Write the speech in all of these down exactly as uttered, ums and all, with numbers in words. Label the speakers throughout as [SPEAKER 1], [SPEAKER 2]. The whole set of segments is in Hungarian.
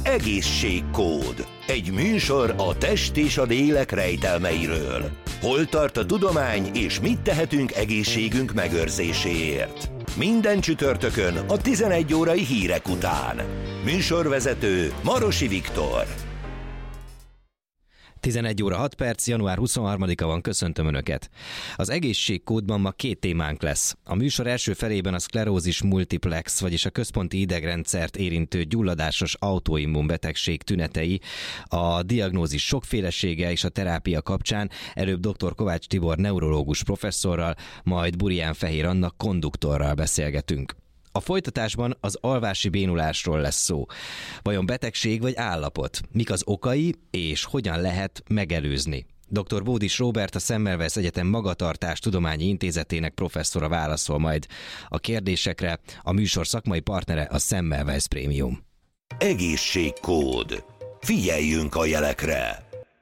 [SPEAKER 1] Egészségkód. Egy műsor a test és a lélek rejtelmeiről. Hol tart a tudomány, és mit tehetünk egészségünk megőrzéséért? Minden csütörtökön a tizenegy órai hírek után. Műsorvezető Marosi Viktor.
[SPEAKER 2] tizenegy óra hat perc, január huszonharmadika van, köszöntöm Önöket. Az egészségkódban ma két témánk lesz. A műsor első felében a szklerózis multiplex, vagyis a központi idegrendszert érintő gyulladásos autoimmun betegség tünetei, a diagnózis sokfélesége és a terápia kapcsán előbb dr. Kovács Tibor neurológus professzorral, majd Burián Fehér Anna konduktorral beszélgetünk. A folytatásban az alvási bénulásról lesz szó. Vajon betegség vagy állapot? Mik az okai, és hogyan lehet megelőzni? doktor Bódis Róbert, a Semmelweis Egyetem Magatartás Tudományi Intézetének professzora válaszol majd a kérdésekre. A műsor szakmai partnere a Semmelweis Prémium.
[SPEAKER 1] Egészségkód. Figyeljünk a jelekre!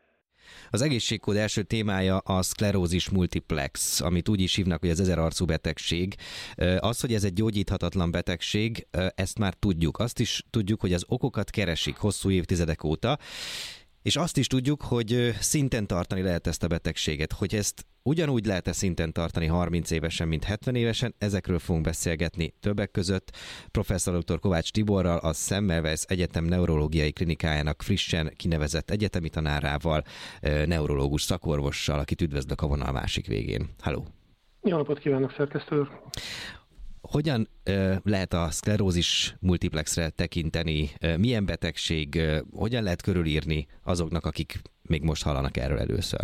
[SPEAKER 2] Az egészségkód első témája a szklerózis multiplex, amit úgy is hívnak, hogy az ezerarcú betegség. Az, hogy ez egy gyógyíthatatlan betegség, ezt már tudjuk. Azt is tudjuk, hogy az okokat keresik hosszú évtizedek óta, és azt is tudjuk, hogy szinten tartani lehet ezt a betegséget. Hogy ezt ugyanúgy lehet-e szinten tartani harminc évesen, mint hetven évesen, ezekről fogunk beszélgetni többek között professzor dr. Kovács Tiborral, a Semmelweis Egyetem neurológiai klinikájának frissen kinevezett egyetemi tanárával, neurológus szakorvossal, akit üdvözlök a vonal másik végén. Halló!
[SPEAKER 3] Jó napot kívánok, szerkesztő úr!
[SPEAKER 2] Hogyan uh, lehet a szklerózis multiplexre tekinteni? Uh, milyen betegség? Uh, hogyan lehet körülírni azoknak, akik még most hallanak erről először?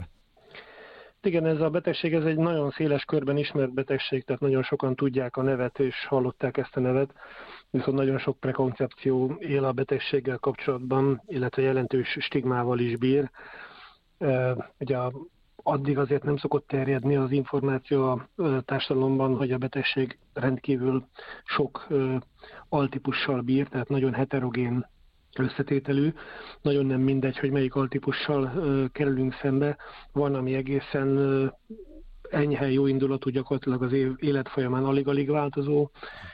[SPEAKER 3] Igen, ez a betegség ez egy nagyon széles körben ismert betegség, tehát nagyon sokan tudják a nevet és hallották ezt a nevet, viszont nagyon sok prekoncepció él a betegséggel kapcsolatban, illetve jelentős stigmával is bír. Uh, ugye a addig azért nem szokott terjedni az információ a társadalomban, hogy a betegség rendkívül sok altípussal bír, tehát nagyon heterogén összetételű. Nagyon nem mindegy, hogy melyik altípussal kerülünk szembe. Van, ami egészen enyhe, jó indulatú, gyakorlatilag az év élet folyamán alig-alig változó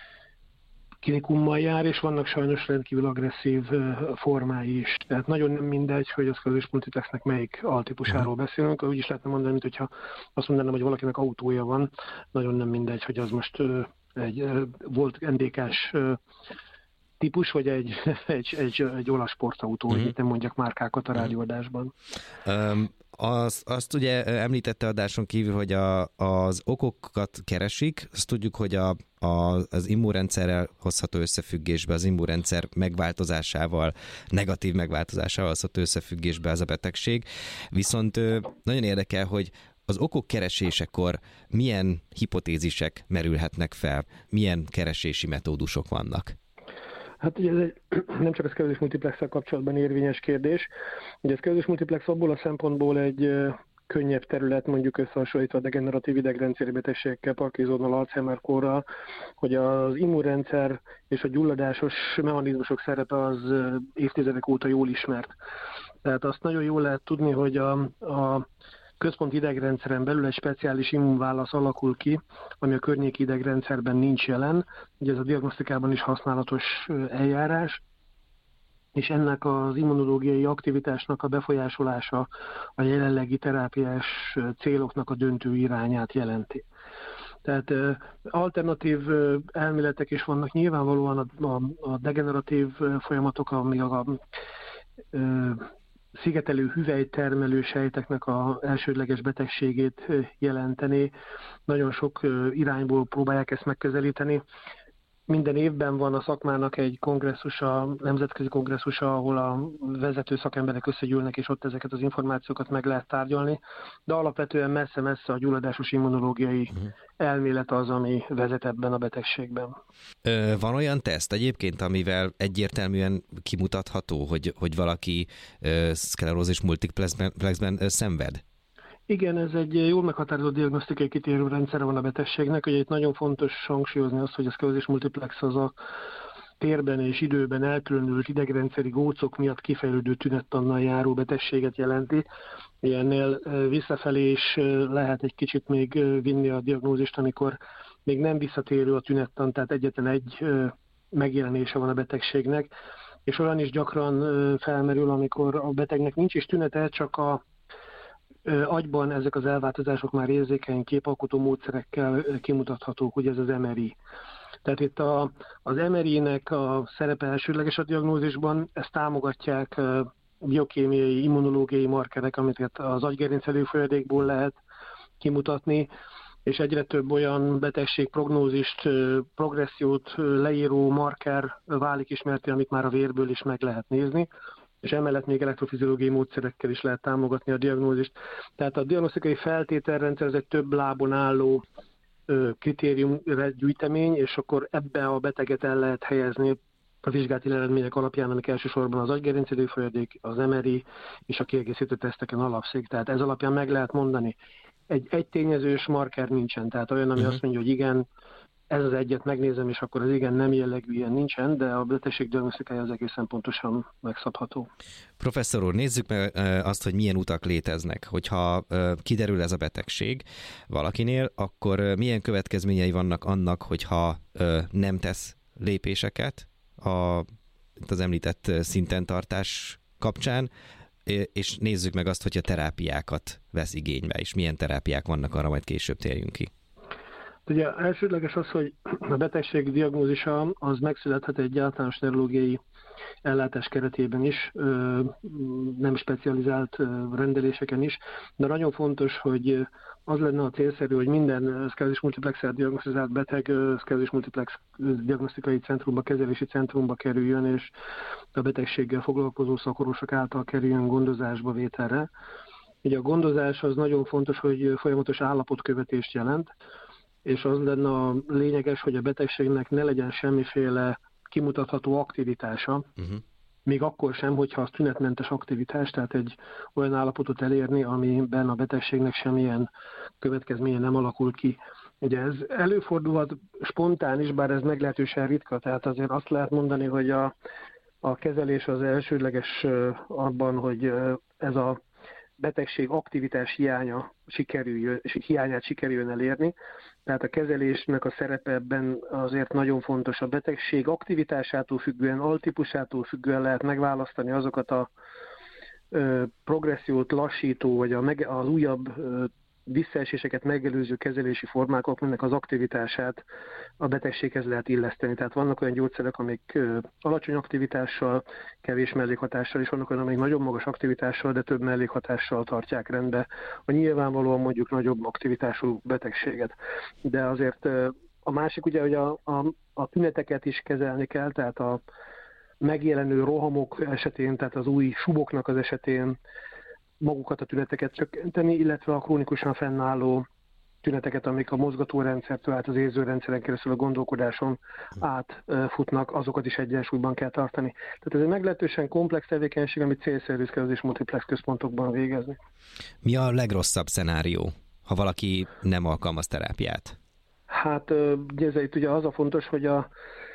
[SPEAKER 3] klinikummal jár, és vannak sajnos rendkívül agresszív formái is. Tehát nagyon nem mindegy, hogy a szklerózis multiplexnek melyik altípusáról beszélünk. Úgy is lehetne mondani, mintha azt mondanám, hogy valakinek autója van. Nagyon nem mindegy, hogy az most egy volt en dé ká-s típus, vagy egy, egy, egy, egy olasz sportautó, hogy itt nem mondjak márkákat a rádióadásban.
[SPEAKER 2] Um, az, azt ugye említette adáson kívül, hogy a, az okokat keresik, azt tudjuk, hogy a, a, az immunrendszerrel hozható összefüggésbe, az immunrendszer megváltozásával, negatív megváltozásával hozható összefüggésbe ez a betegség. Viszont nagyon érdekel, hogy az okok keresésekor milyen hipotézisek merülhetnek fel, milyen keresési metódusok vannak?
[SPEAKER 3] Hát ugye ez egy, nem csak a szklerózis multiplexsel kapcsolatban érvényes kérdés. Ugye a szklerózis multiplex abból a szempontból egy könnyebb terület, mondjuk összehasonlítva a degeneratív idegrendszeri betegségekkel, Parkinsonnal, Alzheimer-korral, hogy az immunrendszer és a gyulladásos mechanizmusok szerepe az évtizedek óta jól ismert. Tehát azt nagyon jól lehet tudni, hogy a, a központi idegrendszeren belül egy speciális immunválasz alakul ki, ami a környéki idegrendszerben nincs jelen. Ugye ez a diagnosztikában is használatos eljárás, és ennek az immunológiai aktivitásnak a befolyásolása a jelenlegi terápiás céloknak a döntő irányát jelenti. Tehát alternatív elméletek is vannak, nyilvánvalóan a, a, a degeneratív folyamatok, ami a, a, a szigetelő hüvelytermelő sejteknek az elsődleges betegségét jelenteni. Nagyon sok irányból próbálják ezt megközelíteni. Minden évben van a szakmának egy kongresszusa, nemzetközi kongresszusa, ahol a vezető szakemberek összegyűlnek, és ott ezeket az információkat meg lehet tárgyalni, de alapvetően messze-messze a gyulladásos immunológiai uh-huh. elmélet az, ami vezet ebben a betegségben.
[SPEAKER 2] Ö, van olyan teszt egyébként, amivel egyértelműen kimutatható, hogy, hogy valaki ö, szklerózis multiplexben ö, szenved?
[SPEAKER 3] Igen, ez egy jól meghatározott diagnosztikai kitérő rendszere van a betegségnek. Ugye itt nagyon fontos hangsúlyozni azt, hogy a szklerózis multiplex az a térben és időben elkülönült idegrendszeri gócok miatt kifejlődő tünettannal járó betegséget jelenti. Ennél visszafelé is lehet egy kicsit még vinni a diagnózist, amikor még nem visszatérő a tünettan, tehát egyetlen egy megjelenése van a betegségnek, és olyan is gyakran felmerül, amikor a betegnek nincs is tünete, csak a agyban ezek az elváltozások már érzékeny képalkotó módszerekkel kimutathatók, ugye ez az em er i. Tehát itt a, az em er i-nek a szerepe elsődleges a diagnózisban, ezt támogatják biokémiai, immunológiai markerek, amiket az agygerincelő folyadékból lehet kimutatni, és egyre több olyan betegség prognózist, progressziót leíró marker válik ismerté, amit már a vérből is meg lehet nézni, és emellett még elektrofiziológiai módszerekkel is lehet támogatni a diagnózist. Tehát a diagnosztikai feltételrendszer ez egy több lábon álló kritériumgyűjtemény, és akkor ebbe a beteget el lehet helyezni a vizsgálati eredmények alapján, amik elsősorban az agygerincelő folyadék, az em er i és a kiegészítő teszteken alapszik. Tehát ez alapján meg lehet mondani. Egy egytényezős marker nincsen, tehát olyan, ami uh-huh. azt mondja, hogy igen, ez az egyet megnézem, és akkor az igen nem jellegű ilyen nincsen, de a betegség diagnosztikája az egészen pontosan megszabható.
[SPEAKER 2] Professzor úr, nézzük meg azt, hogy milyen utak léteznek. Hogyha kiderül ez a betegség valakinél, akkor milyen következményei vannak annak, hogyha nem tesz lépéseket a, az említett szinten tartás kapcsán, és nézzük meg azt, hogy a terápiákat vesz igénybe, és milyen terápiák vannak, arra majd később térjünk ki.
[SPEAKER 3] Ugye elsődleges az, hogy a betegség diagnózisa az megszülethet egy általános neurológiai ellátás keretében is, nem specializált rendeléseken is, de nagyon fontos, hogy az lenne a célszerű, hogy minden szklerózis multiplexel diagnosztizált beteg szklerózis multiplex diagnosztikai centrumba, kezelési centrumba kerüljön, és a betegséggel foglalkozó szakorvosok által kerüljön gondozásba, vételre. Ugye a gondozás az nagyon fontos, hogy folyamatos állapotkövetést jelent, és az lenne a lényeges, hogy a betegségnek ne legyen semmiféle kimutatható aktivitása, uh-huh. még akkor sem, hogyha az tünetmentes aktivitás, tehát egy olyan állapotot elérni, amiben a betegségnek semmilyen következménye nem alakul ki. Ugye ez előfordulhat spontán is, bár ez meglehetősen ritka, tehát azért azt lehet mondani, hogy a, a kezelés az elsődleges abban, hogy ez a betegség aktivitás hiánya sikerüljön, hiányát sikerüljön elérni. Tehát a kezelésnek a szerepe ebben azért nagyon fontos. A betegség aktivitásától függően, altípusától függően lehet megválasztani azokat a ö, progressziót lassító, vagy a, az újabb ö, visszaeséseket megelőző kezelési formák, aminek az aktivitását a betegséghez lehet illeszteni. Tehát vannak olyan gyógyszerek, amik alacsony aktivitással, kevés mellékhatással, és vannak olyan, amik nagyon magas aktivitással, de több mellékhatással tartják rendbe a nyilvánvalóan mondjuk nagyobb aktivitású betegséget. De azért a másik ugye, hogy a, a, a tüneteket is kezelni kell, tehát a megjelenő rohamok esetén, tehát az új suboknak az esetén magukat a tüneteket csökkenteni, illetve a krónikusan fennálló tüneteket, amik a mozgatórendszertől át az érzőrendszeren keresztül a gondolkodáson átfutnak, azokat is egyensúlyban kell tartani. Tehát ez egy meglehetősen komplex tevékenység, amit célszerű szklerózis multiplex központokban végezni. Mi
[SPEAKER 2] a legrosszabb szenárió, ha valaki nem alkalmaz terápiát?
[SPEAKER 3] Hát ugye itt ugye az a fontos, hogy a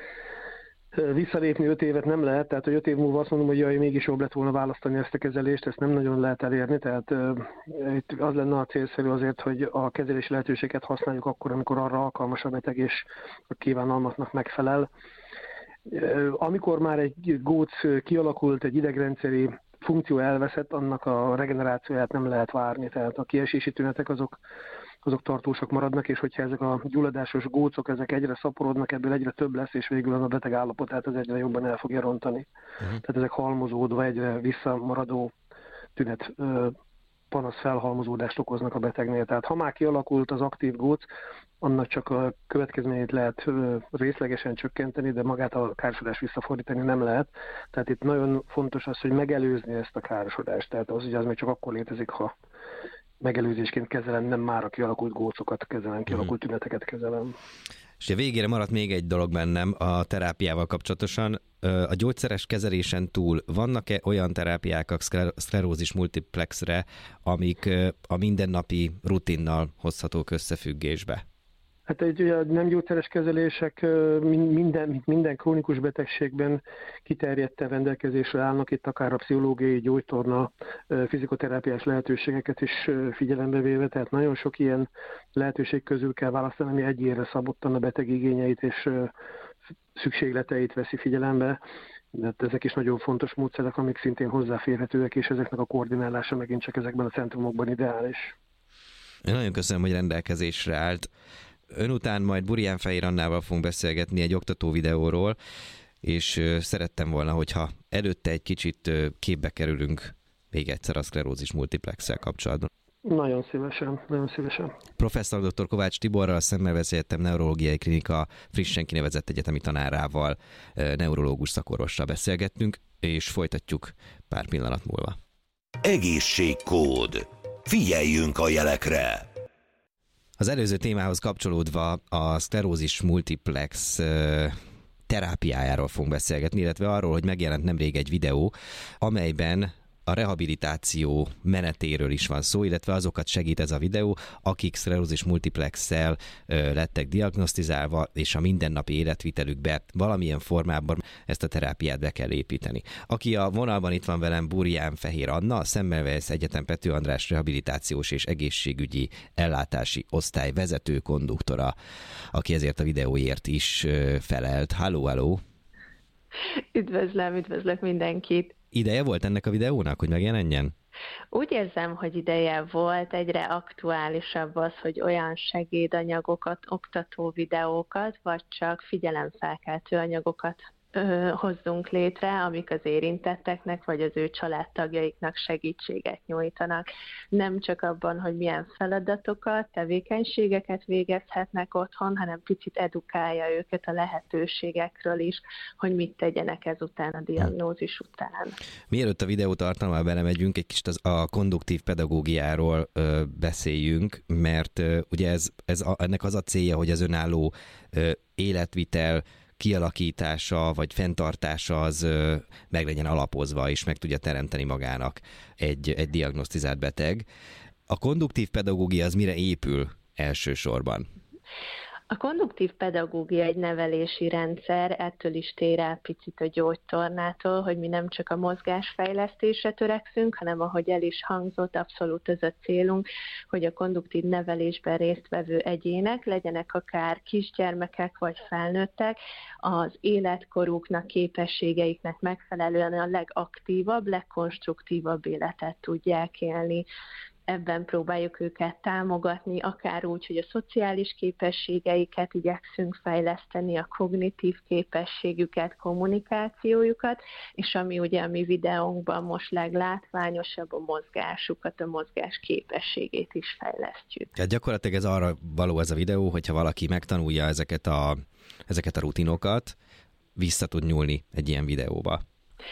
[SPEAKER 3] visszalépni öt évet nem lehet, tehát hogy öt év múlva azt mondom, hogy jaj, mégis jobb lett volna választani ezt a kezelést, ezt nem nagyon lehet elérni, tehát uh, itt az lenne a célszerű azért, hogy a kezelési lehetőséget használjuk akkor, amikor arra alkalmas a beteg és a kívánalmaknak megfelel. Uh, amikor már egy góc kialakult, egy idegrendszeri funkció elveszett, annak a regenerációját nem lehet várni, tehát a kiesési tünetek azok azok tartósak maradnak, és hogyha ezek a gyulladásos gócok, ezek egyre szaporodnak, ebből egyre több lesz, és végül az a beteg állapotát az egyre jobban el fogja rontani. Uh-huh. Tehát ezek halmozódva egyre visszamaradó tünet, panasz felhalmozódást okoznak a betegnél. Tehát ha már kialakult az aktív góc, annak csak a következményét lehet részlegesen csökkenteni, de magát a károsodást visszafordítani nem lehet. Tehát itt nagyon fontos az, hogy megelőzni ezt a károsodást. Tehát az ugye az még csak akkor létezik, ha megelőzésként kezelem, nem már a kialakult gócokat kezelem, kialakult tüneteket kezelem.
[SPEAKER 2] És a végére maradt még egy dolog bennem a terápiával kapcsolatosan. A gyógyszeres kezelésen túl vannak-e olyan terápiák a szklerózis multiplexre, amik a mindennapi rutinnal hozhatók összefüggésbe?
[SPEAKER 3] Hát egy ugye nem gyógyszeres kezelések minden, minden krónikus betegségben kiterjedten rendelkezésre állnak, itt akár a pszichológiai, gyógytorna, fizikoterápiás lehetőségeket is figyelembe véve, tehát nagyon sok ilyen lehetőség közül kell választani, ami egyére szabottan a beteg igényeit és szükségleteit veszi figyelembe. De ezek is nagyon fontos módszerek, amik szintén hozzáférhetőek, és ezeknek a koordinálása megint csak ezekben a centrumokban ideális.
[SPEAKER 2] Én nagyon köszönöm, hogy rendelkezésre állt. Ön után majd Burján Fehér Annával fogunk beszélgetni egy oktató videóról, és szerettem volna, hogyha előtte egy kicsit képbe kerülünk még egyszer a szklerózis multiplexsel kapcsolatban.
[SPEAKER 3] Nagyon szívesen, nagyon szívesen.
[SPEAKER 2] Professzor dr. Kovács Tiborral, a Szemmelweis Egyetem Neurológiai Klinika frissen kinevezett egyetemi tanárával, neurológus szakorvossal beszélgettünk, és folytatjuk pár pillanat múlva.
[SPEAKER 1] Egészségkód. Figyeljünk a jelekre!
[SPEAKER 2] Az előző témához kapcsolódva a szklerózis multiplex terápiájáról fogunk beszélgetni, illetve arról, hogy megjelent nemrég egy videó, amelyben a rehabilitáció menetéről is van szó, illetve azokat segít ez a videó, akik szklerózis multiplexsel lettek diagnosztizálva, és a mindennapi életvitelükbe valamilyen formában ezt a terápiát be kell építeni. Aki a vonalban itt van velem, Burján Fehér Anna, a Szemmelweis Egyetem Pető András rehabilitációs és egészségügyi ellátási osztály vezető konduktora, aki ezért a videóért is felelt. Halló, halló!
[SPEAKER 4] Üdvözlöm, üdvözlök mindenkit!
[SPEAKER 2] Ideje volt ennek a videónak, hogy megjelenjen?
[SPEAKER 4] Úgy érzem, hogy ideje volt, egyre aktuálisabb az, hogy olyan segédanyagokat, oktató videókat, vagy csak figyelemfelkeltő anyagokat ö, hozzunk létre, amik az érintetteknek, vagy az ő családtagjaiknak segítséget nyújtanak. Nem csak abban, hogy milyen feladatokat, tevékenységeket végezhetnek otthon, hanem picit edukálja őket a lehetőségekről is, hogy mit tegyenek ezután a diagnózis után.
[SPEAKER 2] Mielőtt a videó tartalmába belemegyünk, egy kicsit az, a konduktív pedagógiáról ö, beszéljünk, mert ö, ugye ez, ez a, ennek az a célja, hogy az önálló ö, életvitel kialakítása vagy fenntartása az ö, meg legyen alapozva, és meg tudja teremteni magának egy, egy diagnosztizált beteg. A konduktív pedagógia az mire épül elsősorban?
[SPEAKER 4] A konduktív pedagógia egy nevelési rendszer, ettől is tér el picit a gyógytornától, hogy mi nem csak a mozgásfejlesztésre törekszünk, hanem ahogy el is hangzott, abszolút ez a célunk, hogy a konduktív nevelésben résztvevő egyének, legyenek akár kisgyermekek vagy felnőttek, az életkoruknak, képességeiknek megfelelően a legaktívabb, legkonstruktívabb életet tudják élni. Ebben próbáljuk őket támogatni, akár úgy, hogy a szociális képességeiket igyekszünk fejleszteni, a kognitív képességüket, kommunikációjukat, és ami ugye a mi videónkban most leglátványosabb, a mozgásukat, a mozgás képességét is fejlesztjük.
[SPEAKER 2] Hát gyakorlatilag ez arra való ez a videó, hogyha valaki megtanulja ezeket a, ezeket a rutinokat, vissza tud nyúlni egy ilyen videóba.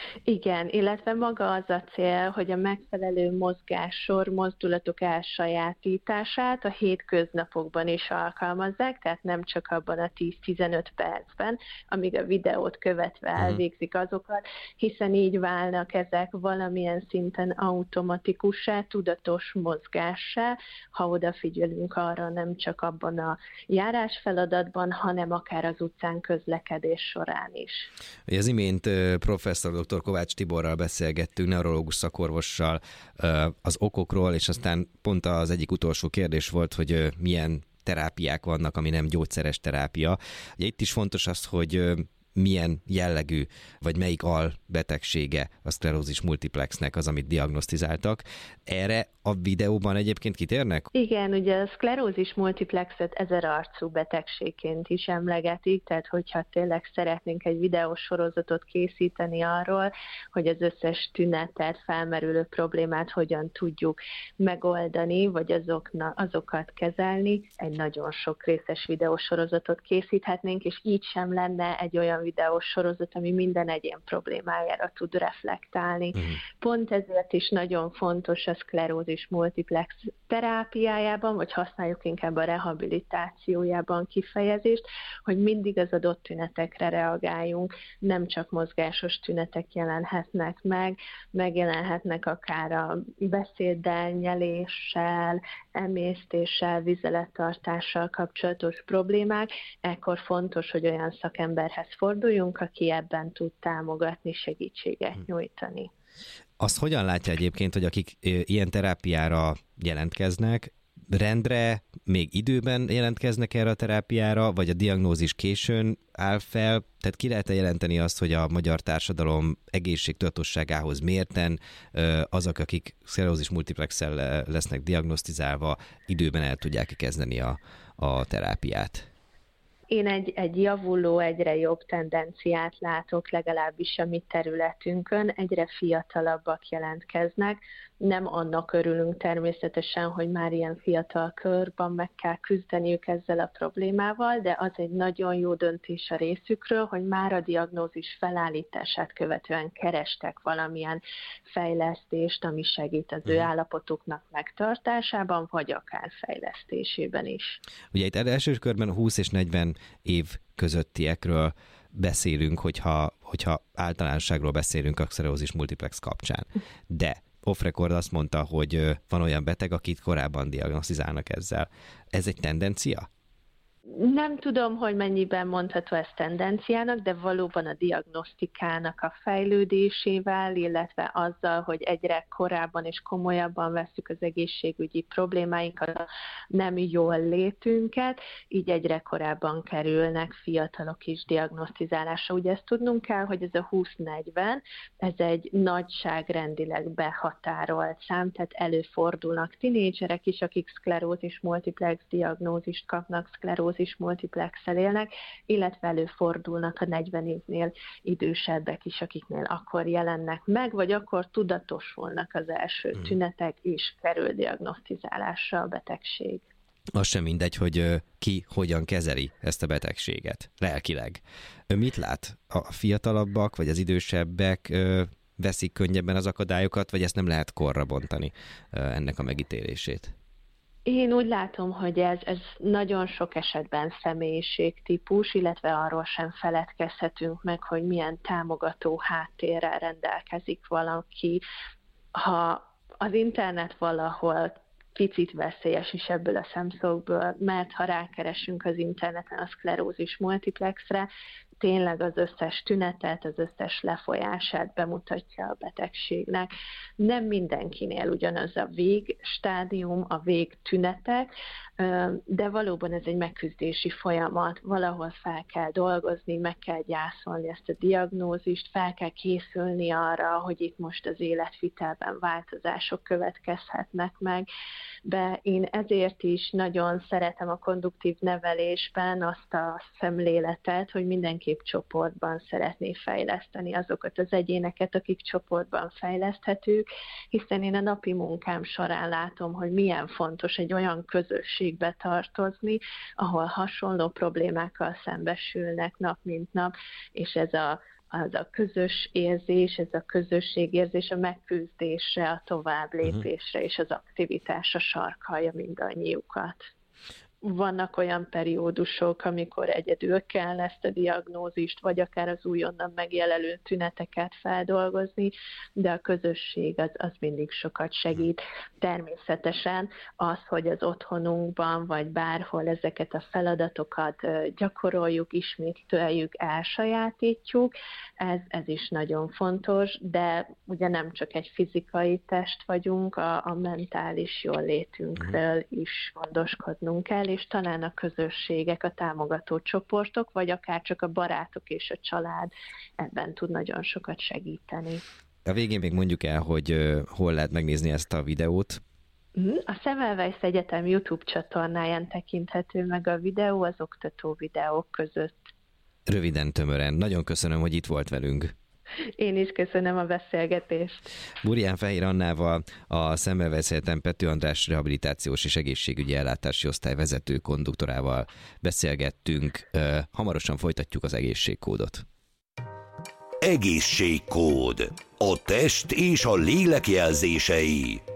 [SPEAKER 4] Igen, illetve maga az a cél, hogy a megfelelő mozgássor, mozdulatok elsajátítását a hétköznapokban is alkalmazzák, tehát nem csak abban a tíz-tizenöt percben, amíg a videót követve elvégzik azokat, hiszen így válnak ezek valamilyen szinten automatikussá, tudatos mozgássá, ha odafigyelünk arra nem csak abban a járásfeladatban, hanem akár az utcán közlekedés során is.
[SPEAKER 2] Az imént professzor dr. Kovács Tiborral beszélgettünk, neurológus szakorvossal az okokról, és aztán pont az egyik utolsó kérdés volt, hogy milyen terápiák vannak, ami nem gyógyszeres terápia. Ugye itt is fontos az, hogy milyen jellegű, vagy melyik albetegsége a szklerózis multiplexnek az, amit diagnosztizáltak. Erre a videóban egyébként kitérnek?
[SPEAKER 4] Igen, ugye a szklerózis multiplexet ezerarcú betegségként is emlegetik, tehát hogyha tényleg szeretnénk egy videós sorozatot készíteni arról, hogy az összes tünetet, felmerülő problémát hogyan tudjuk megoldani, vagy azokna, azokat kezelni, egy nagyon sok részes videós sorozatot készíthetnénk, és így sem lenne egy olyan videós sorozat, ami minden egyén problémájára tud reflektálni. Uh-huh. Pont ezért is nagyon fontos a szklerózis multiplex terápiájában, vagy használjuk inkább a rehabilitációjában kifejezést, hogy mindig az adott tünetekre reagáljunk, nem csak mozgásos tünetek jelenhetnek meg, megjelenhetnek akár a beszéddel, nyeléssel, emésztéssel, vizelettartással kapcsolatos problémák, ekkor fontos, hogy olyan szakemberhez forduljunk, aki ebben tud támogatni, segítséget nyújtani.
[SPEAKER 2] Azt hogyan látja egyébként, hogy akik ilyen terápiára jelentkeznek, rendre még időben jelentkeznek erre a terápiára, vagy a diagnózis későn áll fel? Tehát ki lehet jelenteni azt, hogy a magyar társadalom egészségtudatosságához mérten azok, akik szklerózis multiplexsel lesznek diagnosztizálva, időben el tudják kezdeni a, a terápiát?
[SPEAKER 4] Én egy, egy javuló, egyre jobb tendenciát látok, legalábbis a mi területünkön, egyre fiatalabbak jelentkeznek. Nem annak örülünk természetesen, hogy már ilyen fiatal körben meg kell küzdeniük ezzel a problémával, de az egy nagyon jó döntés a részükről, hogy már a diagnózis felállítását követően kerestek valamilyen fejlesztést, ami segít az ő állapotuknak megtartásában, vagy akár fejlesztésében is.
[SPEAKER 2] Ugye itt első körben húsz és negyven év közöttiekről beszélünk, hogyha, hogyha általánosságról beszélünk a szklerózis multiplex kapcsán. De off record azt mondta, hogy van olyan beteg, akit korábban diagnosztizálnak ezzel. Ez egy tendencia?
[SPEAKER 4] Nem tudom, hogy mennyiben mondható ez tendenciának, de valóban a diagnosztikának a fejlődésével, illetve azzal, hogy egyre korábban és komolyabban vesszük az egészségügyi problémáinkat, a nem jól létünket, így egyre korábban kerülnek fiatalok is diagnosztizálásra. Ugye ezt tudnunk kell, hogy ez a húsz negyven, ez egy nagyságrendileg behatárolt szám, tehát előfordulnak tinédzserek is, akik szklerózis multiplex diagnózist kapnak, szklerózis is multiplexel élnek, illetve előfordulnak a negyven évnél idősebbek is, akiknél akkor jelennek meg, vagy akkor tudatosulnak az első hmm. tünetek, és kerül diagnosztizálásra a betegség.
[SPEAKER 2] Az sem mindegy, hogy ki hogyan kezeli ezt a betegséget lelkileg. Mit lát? A fiatalabbak, vagy az idősebbek veszik könnyebben az akadályokat, vagy ezt nem lehet korra bontani ennek a megítélését?
[SPEAKER 4] Én úgy látom, hogy ez, ez nagyon sok esetben személyiségtípus, illetve arról sem feledkezhetünk meg, hogy milyen támogató háttérrel rendelkezik valaki. Ha az internet valahol picit veszélyes is ebből a szemszögből, mert ha rákeresünk az interneten a szklerózis multiplexre, tényleg az összes tünetet, az összes lefolyását bemutatja a betegségnek. Nem mindenkinél ugyanaz a végstádium, a végtünetek, de valóban ez egy megküzdési folyamat. Valahol fel kell dolgozni, meg kell gyászolni ezt a diagnózist, fel kell készülni arra, hogy itt most az életvitelben változások következhetnek meg. De én ezért is nagyon szeretem a konduktív nevelésben azt a szemléletet, hogy mindenképp csoportban szeretné fejleszteni azokat az egyéneket, akik csoportban fejleszthetők, hiszen én a napi munkám során látom, hogy milyen fontos egy olyan közösségbe tartozni, ahol hasonló problémákkal szembesülnek nap mint nap, és ez a az a közös érzés, ez a közösségérzés a megküzdésre, a továbblépésre és az aktivitásra sarkalja mindannyiukat. Vannak olyan periódusok, amikor egyedül kell ezt a diagnózist, vagy akár az újonnan megjelenő tüneteket feldolgozni, de a közösség az, az mindig sokat segít. Természetesen az, hogy az otthonunkban, vagy bárhol ezeket a feladatokat gyakoroljuk, ismételjük, elsajátítjuk, ez, ez is nagyon fontos, de ugye nem csak egy fizikai test vagyunk, a, a mentális jóllétünkről is gondoskodnunk kell, és talán a közösségek, a támogató csoportok, vagy akár csak a barátok és a család ebben tud nagyon sokat segíteni.
[SPEAKER 2] A végén még mondjuk el, hogy uh, hol lehet megnézni ezt a videót.
[SPEAKER 4] A Semmelweis Egyetem YouTube csatornáján tekinthető meg a videó az oktató videók között.
[SPEAKER 2] Röviden, tömören. Nagyon köszönöm, hogy itt volt velünk.
[SPEAKER 4] Én is köszönöm a beszélgetést.
[SPEAKER 2] Burián Fehér Annával, a Semmelweis Egyetem Pető András rehabilitációs és egészségügyi ellátási osztály vezető konduktorával beszélgettünk. Hamarosan folytatjuk az egészségkódot.
[SPEAKER 1] Egészségkód. A test és a lélek jelzései.